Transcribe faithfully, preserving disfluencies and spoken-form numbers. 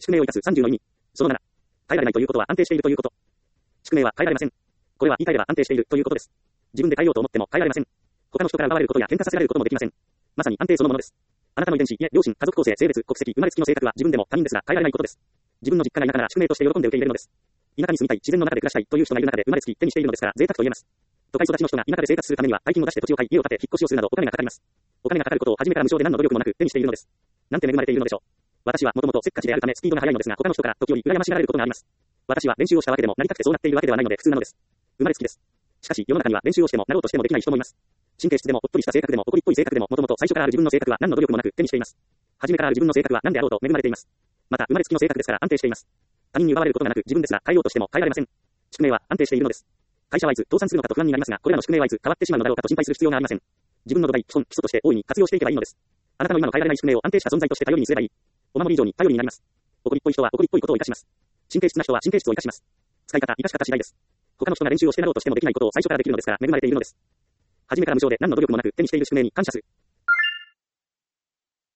宿命を生かすさんじゅうの意味。そのなな。変えられないということは安定しているということ。宿命は変えられません。これは言い換えれば安定しているということです。自分で変えようと思っても変えられません。他の人から奪われることや喧嘩させられることもできません。まさに安定そのものです。あなたの遺伝子、いえ、両親、家族構成、性別、国籍、生まれつきの性格は自分でも他人ですが変えられないことです。自分の実家が田舎なら宿命として喜んで受け入れるのです。田舎に住みたい、自然の中で暮らしたいという人がいる中で生まれつき手にしているのですから贅沢と言えます。都会育ちの人が田舎で生活するためには大金を出して土地を買い、家を建て、引っ越しをするなどお金がかかります。お金がかかることを初めから無償で何の努力もなく手にしているのです。なんて恵まれているのでしょう。私はもともとせっかちであるためスピードが速いのですが他の人から時折羨ましがられることがあります。私は練習をしたわけでもなりたくてそうなっているわけではないので普通なのです。生まれつきです。しかし世の中には練習をしてもなろうとしてもできない人もいます。神経質でもおっとりした性格でも怒りっぽい性格でももともと最初からある自分の性格は何の努力もなく手にしています。初めからある自分の性格は何であろうと恵まれています。また生まれつきの性格ですから安定しています。他人に奪われることがなく自分ですが変えようとしても変えられません。宿命は安定しているのです。会社はいつ倒産するのかと不安になりますがこれらの宿命はいつ変わってしまうのだろうかと心配する必要がありません。自分の土台、基本、基礎として大いに活用していけばいいのです。あなたの今の変えられない宿命を安定した存在として頼りにすればいい。お守り以上に頼りになります。怒りっぽい人は怒りっぽいことを生かします。神経質な人は神経質を生かします。使い方、生かし方次第です。他の人が練習をしてなろうとしてもできないことを最初からできるのですから恵まれているのです。初めから無償で何の努力もなく手にしている宿命に感謝する。